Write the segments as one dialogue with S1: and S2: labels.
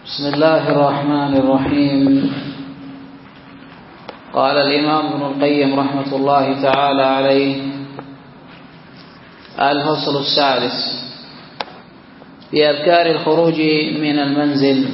S1: بسم الله الرحمن الرحيم. قال الإمام ابن القيم رحمة الله تعالى عليه: الفصل السادس في أذكار الخروج من المنزل.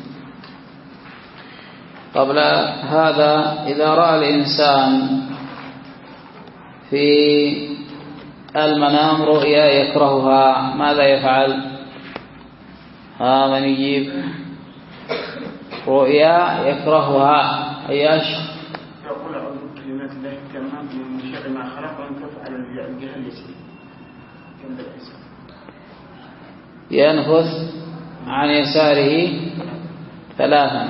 S1: قبل هذا إذا رأى الإنسان في المنام رؤيا يكرهها ماذا يفعل؟ من يجيب؟ رؤيا يكرهها أياش؟
S2: يقول أعوذ بكلمات الله التامات من شر ما خلق وينكف على الجهة اليسير عند الإنسان،
S1: ينفث عن يساره ثلاثا،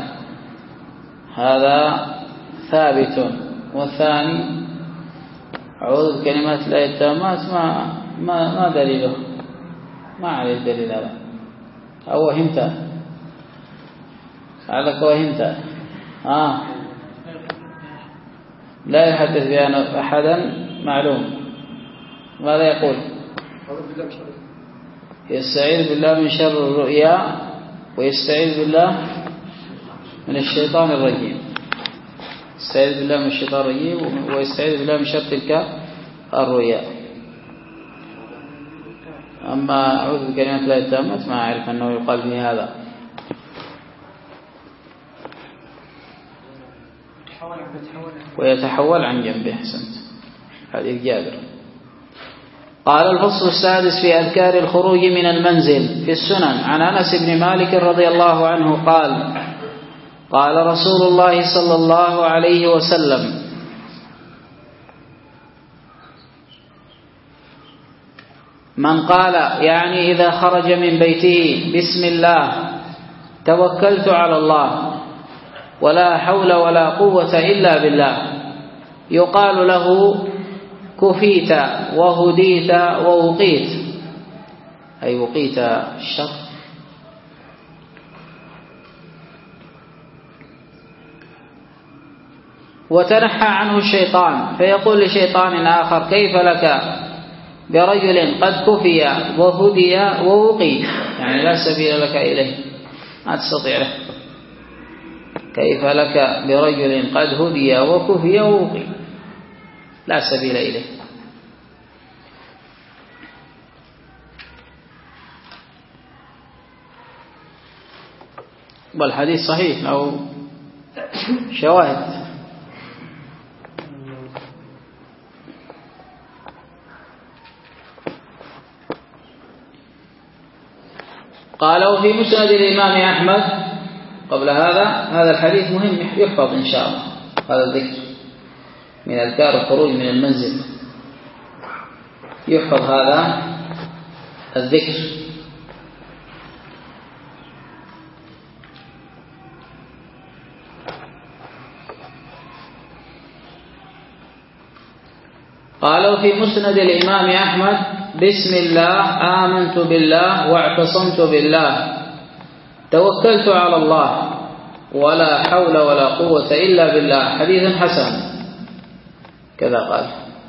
S1: هذا ثابت. والثاني أعوذ بكلمات الله التامات ما دليله؟ ما عليه دليل هذا، أو وهمت لعلك وهمت. لا يحدث بأن أحدا معلوم. ماذا يقول؟ يستعيذ بالله من شر الرؤيا ويستعيذ بالله من الشيطان الرجيم. يستعيذ بالله من الشيطان الرجيم ويستعيذ بالله من شر تلك الرؤيا. أما أعوذ بكلمات الله التامات ما أعرف أنه يقال به هذا. ويتحول عن جنبه. حسنت، هذه جابر. قال: الفصل السادس في أذكار الخروج من المنزل. في السنن عن أنس بن مالك رضي الله عنه قال: قال رسول الله صلى الله عليه وسلم: من قال يعني إذا خرج من بيته بسم الله توكلت على الله ولا حول ولا قوة إلا بالله، يقال له كفيت وهديت ووقيت، أي وقيت الشر. وتنحى عنه الشيطان فيقول لشيطان آخر: كيف لك برجل قد كفي وهدي ووقي، يعني لا سبيل لك إليه، ما تستطيع له. كيف لك برجل قد هدي وكفي ووقي، لا سبيل إليه. والحديث صحيح له شواهد. قال: وفي مسند الإمام أحمد. قبل هذا الحديث مهم يحفظ إن شاء الله. هذا الذكر من أذكار الخروج من المنزل، يحفظ هذا الذكر. قالوا في مسند الإمام أحمد: بسم الله آمنت بالله واعتصمت بالله توكلت على الله ولا حول ولا قوة إلا بالله، حديث حسن. كذا قال.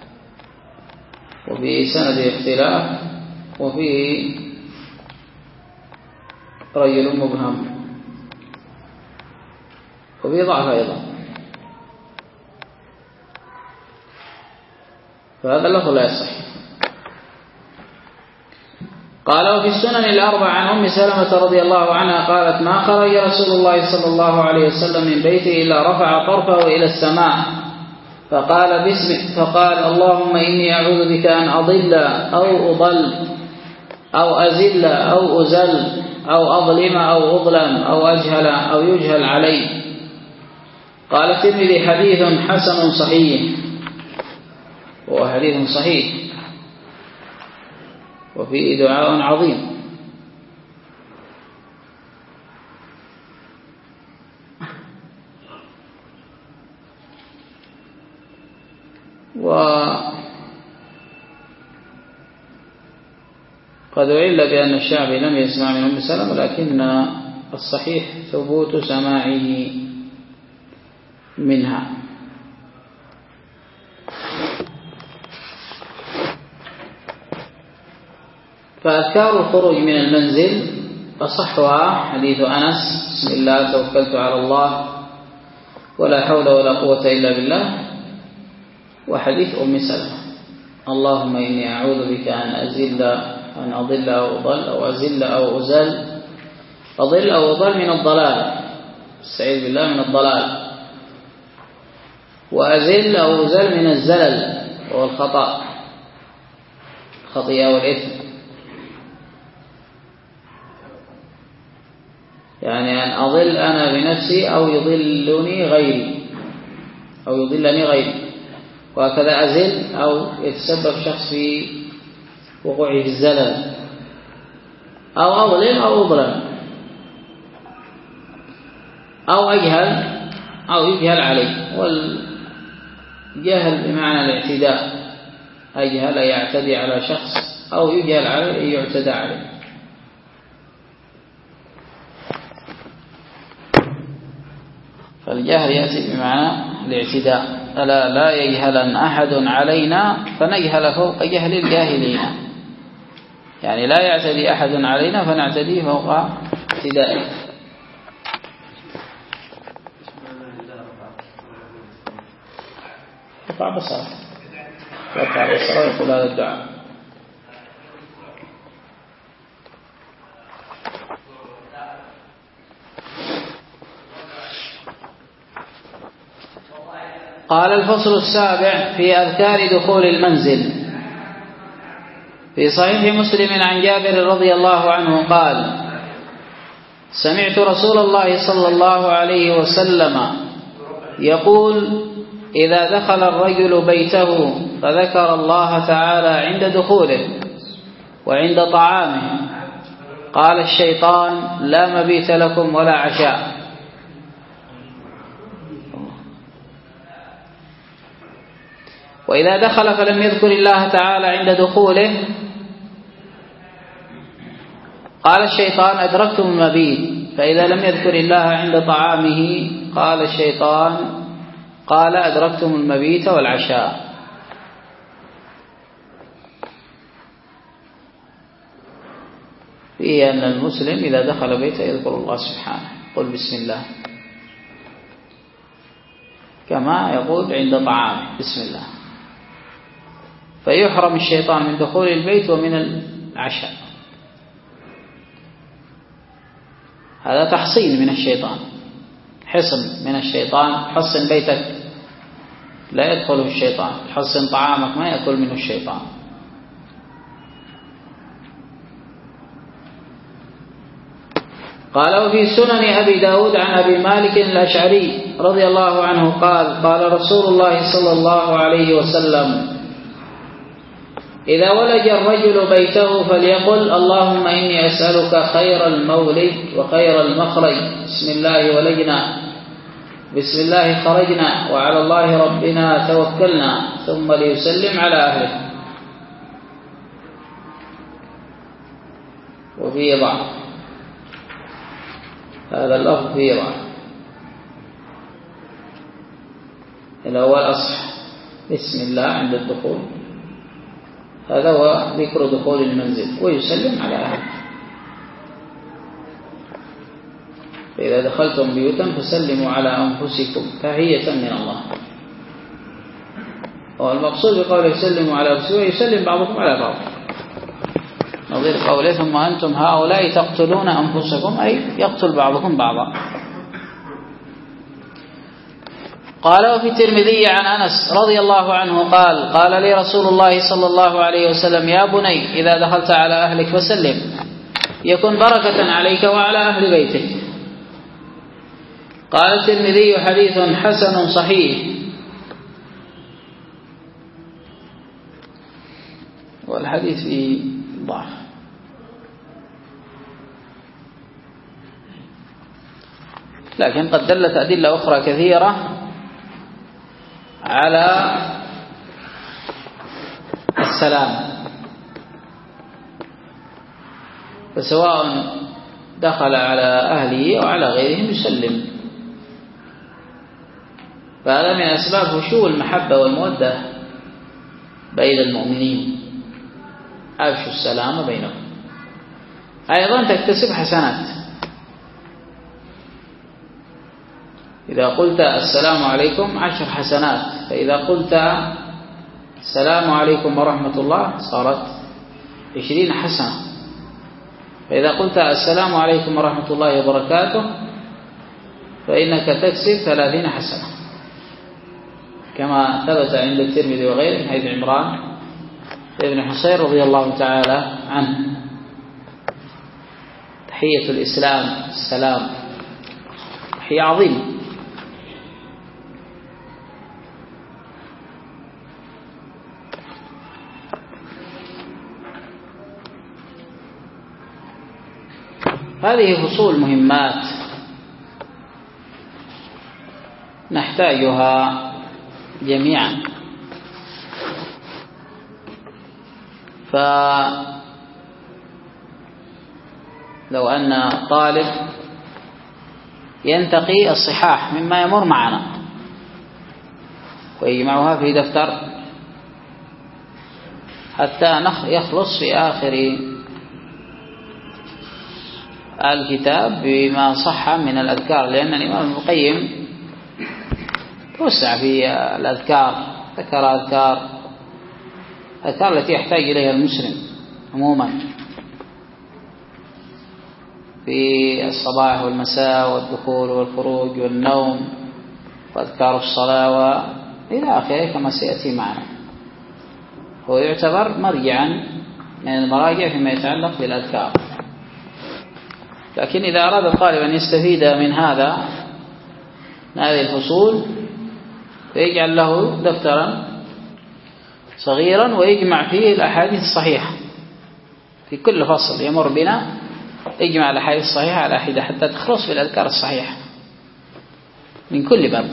S1: وفي سند اختلاف، وفيه رجل مبهم، وفيه ضعف أيضا، فهذا اللفظ لا يصح. قال: وفي السنن الأربع عن أم سلمة رضي الله عنها قالت: ما خرج رسول الله صلى الله عليه وسلم من بيته إلا رفع طرفه إلى السماء فقال: اللهم إني أعوذ بك أن أضل أو أضل أو أزل أو أزل أو أظلم أو أظلم أو أجهل أو يجهل علي. قال الترمذي: حديث حسن صحيح. وهو حديث صحيح وفيه دعاء عظيم. وقد أعل بأن الشعبي لم يسمع من أم سلمة، لكن الصحيح ثبوت سماعه منها. فأذكار الخروج من المنزل أصحها حديث أنس: بسم الله توكلت على الله ولا حول ولا قوة إلا بالله، وحديث أم سلمة: اللهم إني أعوذ بك أن أضل أو أضل أو أزل أو أزل، أضل أو أضل من الضلال، استعيذ بالله من الضلال، وأزل أو أزل من الزلل وهو الخطأ، الخطيئة والإثم، يعني أن أضل أنا بنفسي أو يضلني غيري، وهكذا أزل أو يتسبب شخص في وقوعه في الزلل، أو أظلم أو أظلم، أو أجهل أو يجهل عليه. والجهل بمعنى الاعتداء، أجهل يعتدي على شخص، أو يجهل عليه يعتدى عليه. فالجهل يأتي بمعنى الاعتداء: ألا لا يجهلن أحد علينا فنجهل فوق جهل الجاهلين، يعني لا يعتدي أحد علينا فنعتدي فوق اعتدائه. رفع بصره يقول هذا الدعاء. قال: الفصل السابع في أذكار دخول المنزل. في صحيح مسلم عن جابر رضي الله عنه قال: سمعت رسول الله صلى الله عليه وسلم يقول: إذا دخل الرجل بيته فذكر الله تعالى عند دخوله وعند طعامه قال الشيطان: لا مبيت لكم ولا عشاء. وإذا دخل فلم يذكر الله تعالى عند دخوله قال الشيطان: أدركتم المبيت. فإذا لم يذكر الله عند طعامه قال الشيطان: قال أدركتم المبيت والعشاء. فيه أن المسلم إذا دخل بيته يذكر الله سبحانه، قل بسم الله، كما يقول عند طعامه بسم الله، فيحرم الشيطان من دخول البيت ومن العشاء. هذا تحصين من الشيطان، حصن من الشيطان. حصن بيتك لا يدخله الشيطان، حصن طعامك ما يأكل منه الشيطان. قال: وفي سنن أبي داود عن أبي مالك الأشعري رضي الله عنه قال: قال رسول الله صلى الله عليه وسلم: إذا ولج الرجل بيته فليقل: اللهم إني أسألك خير المولد وخير المخرج، بسم الله ولجنا، بسم الله خرجنا، وعلى الله ربنا توكلنا، ثم ليسلم على أهله. وفي ضعف، هذا اللفظ فيه ضعف. الأول أصح بسم الله عند الدخول، هذا هو ذكر دخول المنزل، ويسلم على أهله. فإذا دخلتم بيوتا فسلموا على أنفسكم تحية من الله. والمقصود بقوله يسلموا على أنفسكم يسلم بعضكم على بعض، نظير قوله: ثم أنتم هؤلاء تقتلون أنفسكم، أي يقتل بعضكم بعضا. قال: وفي الترمذي عن أنس رضي الله عنه قال: قال لي رسول الله صلى الله عليه وسلم: يا بني إذا دخلت على أهلك فسلم، يكن بركة عليك وعلى أهل بيتك. قال الترمذي: حديث حسن صحيح. والحديث فيه ضعف، لكن قد دلت أدلة أخرى كثيرة على السلام، فسواء دخل على أهله أو على غيرهم يسلم. فهذا من أسباب فشو المحبة والمودة بين المؤمنين، أفشوا السلام بينهم. أيضا تكتسب حسنات. إذا قلت السلام عليكم 10 حسنات، فإذا قلت السلام عليكم ورحمة الله صارت 20 حسنة، فإذا قلت السلام عليكم ورحمة الله وبركاته فإنك تكسب 30 حسنة، كما ثبت عند الترمذي وغيره حديث عمران بن حصين رضي الله تعالى عنه. تحية الإسلام السلام، تحية عظيمة. هذه فصول مهمات نحتاجها جميعا. فلو أن طالب ينتقي الصحاح مما يمر معنا ويجمعها في دفتر حتى يخلص في آخر الكتاب بما صح من الأذكار، لأن الإمام ابن القيم توسع في الأذكار، ذكر أذكار التي يحتاج إليها المسلم عموما في الصباح والمساء والدخول والخروج والنوم وأذكار الصلاة وإلى آخره كما سيأتي معنا. هو يعتبر مرجعا من المراجع فيما يتعلق بالأذكار. لكن إذا أراد الطالب أن يستفيد من هذه الفصول فيجعل له دفترا صغيرا ويجمع فيه الأحاديث الصحيحة، في كل فصل يمر بنا يجمع الأحاديث الصحيحة على حدة حتى تخلص في الأذكار الصحيحة من كل باب.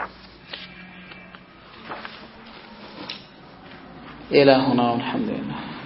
S1: إلى هنا والحمد لله.